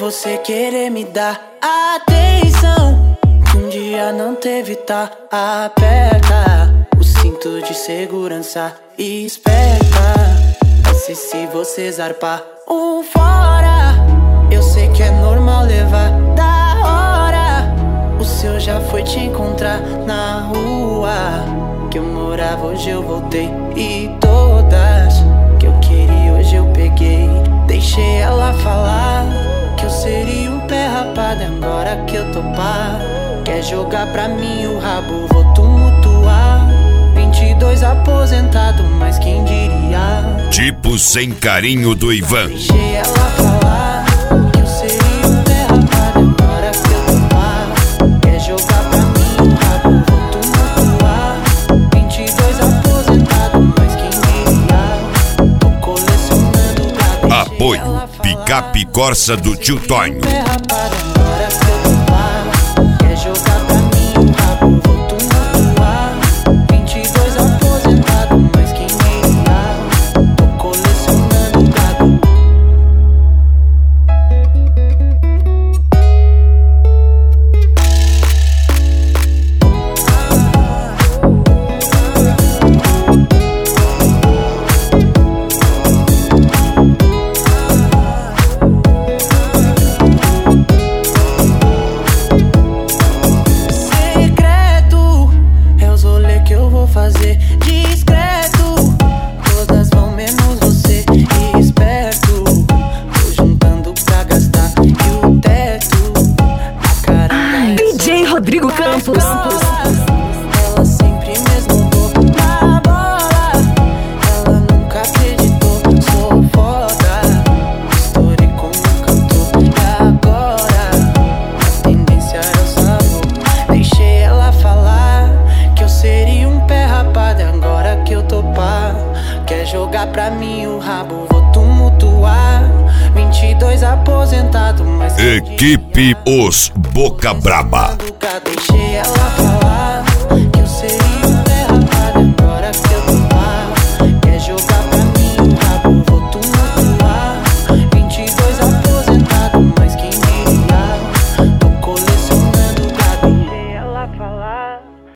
você querer me dar atenção que um dia não teve, tá? Aperta o cinto de segurança e esperta. Vai ser se você zarpar um fora. Eu sei que é normal levar da hora. O seu já foi te encontrar na rua que eu morava, hoje eu voltei. E todas que eu queria, hoje eu peguei. Deixei ela falar que eu seria um pé rapado. Agora que eu topar, quer jogar pra mim o rabo, vou tumultuar. 22 aposentado, mas quem diria? Tipo sem carinho do Ivan. Deixei ela falar que eu seria um pé rapado. Agora que eu topar, quer jogar pra mim o rabo, vou tumultuar. 22 aposentado, mas quem diria? Tô colecionando gado. Apoio Picape Corsa do Tio Tonho. Agora que eu topar, quer jogar pra mim o rabo, vou tumultuar. 22 aposentado, mas quem diria? Tô colecionando gado. Fazer discreto, todas vão menos você. E esperto, tô juntando pra gastar. E o teto, a cara. DJ Rodrigo Campos. Ela sempre mesmo na bola. Ela nunca acreditou, sou foda. Estourei como um cantor. E agora, a tendência é o sabor. Deixei ela falar que eu seria um pé rapado. Agora que eu topar, quer jogar pra mim o rabo, vou tumultuar. 22 aposentado, mas Equipe Os Boca Braba. deixei ela falar